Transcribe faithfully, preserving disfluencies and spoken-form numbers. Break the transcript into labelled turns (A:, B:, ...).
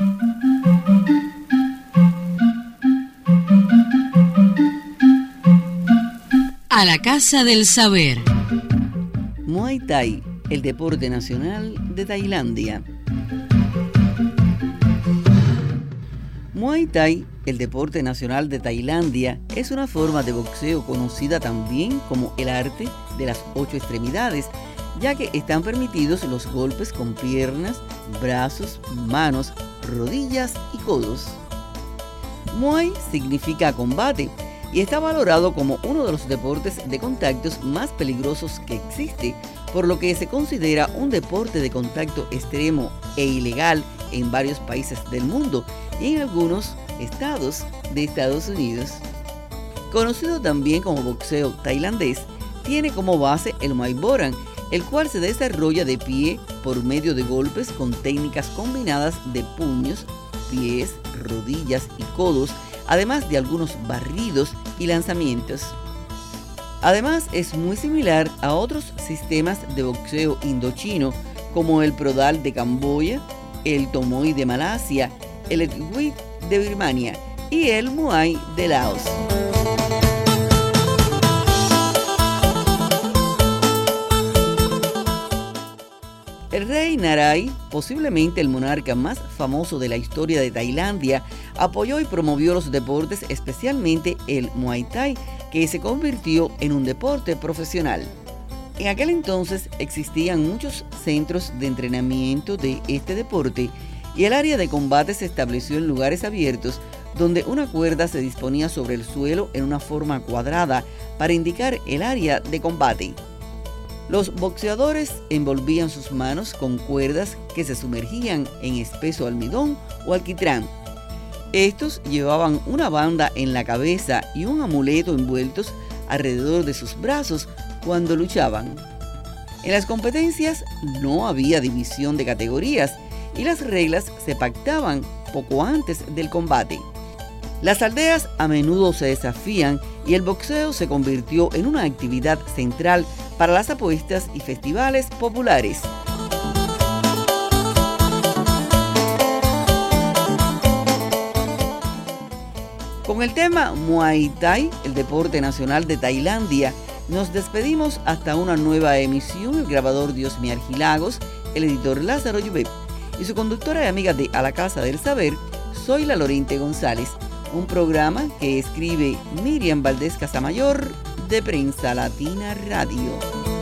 A: A la Casa del Saber.
B: Muay Thai, el deporte nacional de Tailandia. Muay Thai, el deporte nacional de Tailandia, es una forma de boxeo conocida también como el arte de las ocho extremidades, ya que están permitidos los golpes con piernas, brazos, manos, rodillas y codos. Muay significa combate y está valorado como uno de los deportes de contactos más peligrosos que existe, por lo que se considera un deporte de contacto extremo e ilegal en varios países del mundo y en algunos estados de Estados Unidos. Conocido también como boxeo tailandés, tiene como base el Muay Boran, el cual se desarrolla de pie por medio de golpes con técnicas combinadas de puños, pies, rodillas y codos, además de algunos barridos y lanzamientos. Además, es muy similar a otros sistemas de boxeo indochino como el Prodal de Camboya, el Tomoy de Malasia, el Etwit de Birmania y el Muay de Laos. El rey Narai, posiblemente el monarca más famoso de la historia de Tailandia, apoyó y promovió los deportes, especialmente el Muay Thai, que se convirtió en un deporte profesional. En aquel entonces existían muchos centros de entrenamiento de este deporte y el área de combate se estableció en lugares abiertos donde una cuerda se disponía sobre el suelo en una forma cuadrada para indicar el área de combate. Los boxeadores envolvían sus manos con cuerdas que se sumergían en espeso almidón o alquitrán. Estos llevaban una banda en la cabeza y un amuleto envueltos alrededor de sus brazos cuando luchaban. En las competencias no había división de categorías y las reglas se pactaban poco antes del combate. Las aldeas a menudo se desafían y el boxeo se convirtió en una actividad central para las apuestas y festivales populares. Con el tema Muay Thai, el deporte nacional de Tailandia, nos despedimos hasta una nueva emisión. El grabador Diosmi Argilagos, el editor Lázaro Llubet y su conductora y amiga de A la Casa del Saber, soy la Lorente González. Un programa que escribe Miriam Valdés Casamayor de Prensa Latina Radio.